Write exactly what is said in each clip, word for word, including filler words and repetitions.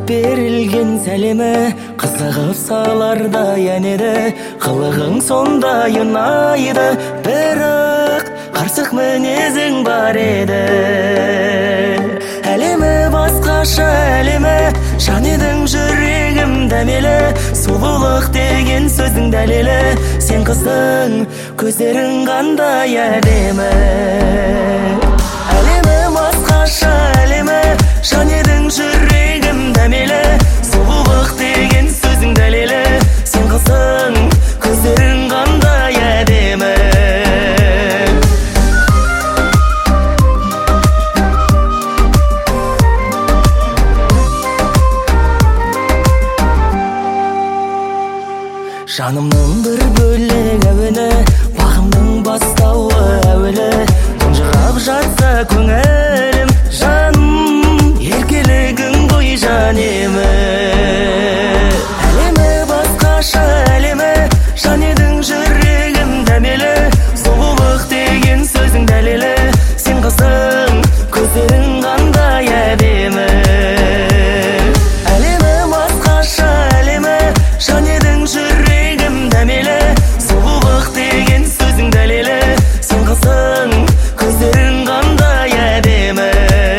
берилген сәлемі қызығып салардай әнеді, қылығың сондай ұнайды, бірақ қарсық мінезің бар еді. Әлемі басқаша әлемі, жан едің жүрегім дәмелі, сұлулық деген сөздің дәлелі, сен қызың, көздерің қандай әдемі. Әлемі басқаша әлемі, жан едің жүрегім дәмелі, сұлулық деген сөздің дәлелі, сен қызың, көздерің қандай әдемі. Жанымның бір бөлек әуені, бағымның бастауы әуелі, тұнжырап жатса көңілім, жаным, еркелігің ғой жан емі. Әлемі басқаша әлемі, жан едің жүрегім дәмелі, сұлулық деген сөздің дәлелі, сен қызың, көздерің қандай әдемі. Әлемі басқаша әлемі, жан едің жүрегім дәмелі, сұлулық деген сөздің дәлелі, сен қызың, көздерің қандай әдемі.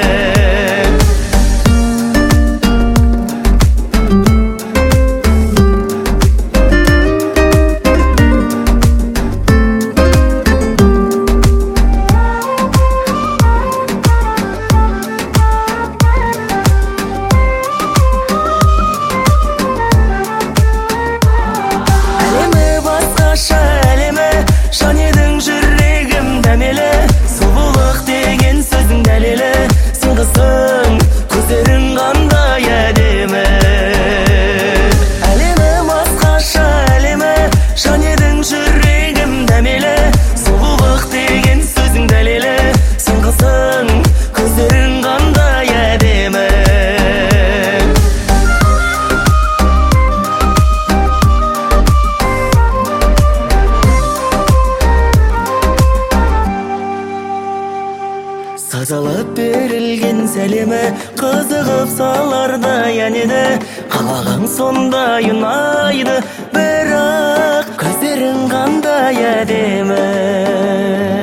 Жан едің жүрегім дәмелі, сұлулық деген сөздің дәлелі, сен қызың, көздерің қандай әдемі. Әлемі басқаша әлемі, жан едің жүрегім дәмелі, сұлулық деген сөздің дәлелі, сен қызың, көздерің қандай әдемі. Сазалып берілген сәлемі қызығып салардай әнеді, қалағың сондай ұнайды, бірақ көздерің қандай әдемі.